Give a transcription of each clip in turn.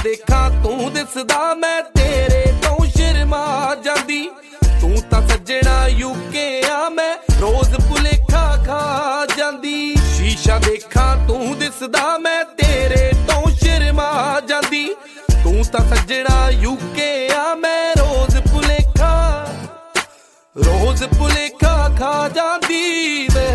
देखा तू दिसदा मैं तेरे तो शर्मा जांदी तू तां सज्जणा यूके आ मैं रोज भुलेखा खा जांदी शीशा देखा तू दिसदा मैं तेरे तो शर्मा जांदी तू तां सज्जणा यूके आ मैं रोज भुलेखा खा जांदी वे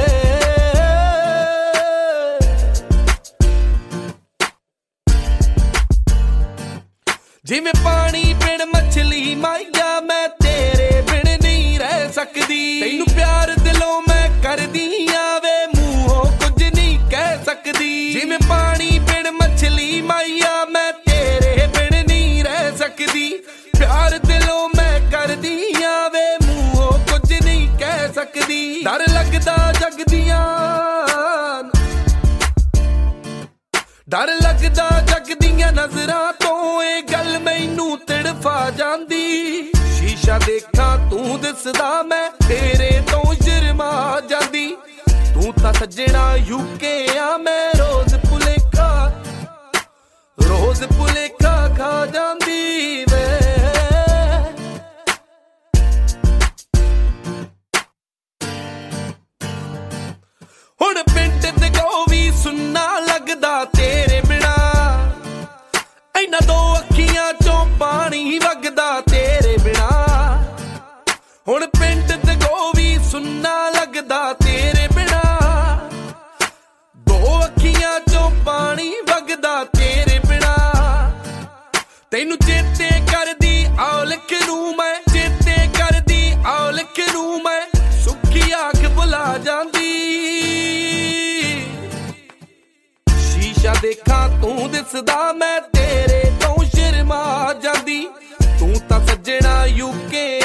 जिवें पानी बिन मछली माइया मैं तेरे बिन नहीं रह सकदी तैनू प्यार दिलों मैं करदी आ वे मूहों कुछ नहीं कह सकदी जिवें पानी बिन मछली माइया मैं तेरे बिन नहीं रह सकदी प्यार दिलों मैं करदी आ वे मूहों कुछ नहीं कह सकदी डर लगदा जग दियां नजरां तो ए गल मैनू तड़फा जांदी शीशा देखा तू दिसदा मैं तेरे तो शर्मा जांदी तू तां सज्जणा यूके आ मैं रोज भुलेखा खा जांदी वे हुण पिंड ते गोवी सुन्ना लगदा तेरे बिना इन्हां दो अखियां चों पानी वगदा तेरे बिना हुण पिंड ते गोवी सुन्ना लगदा तेरे बिना दो अखियां चों पानी वगदा तेरे बिना तैनू चेते करदी औलख नूं मैं चेते करदी औलख नूं मैं सुखी आख बुला जांदी शीशा देखा तू दिसदा मैं तेरे तो शर्मा जांदी तू तां सज्जणा यूके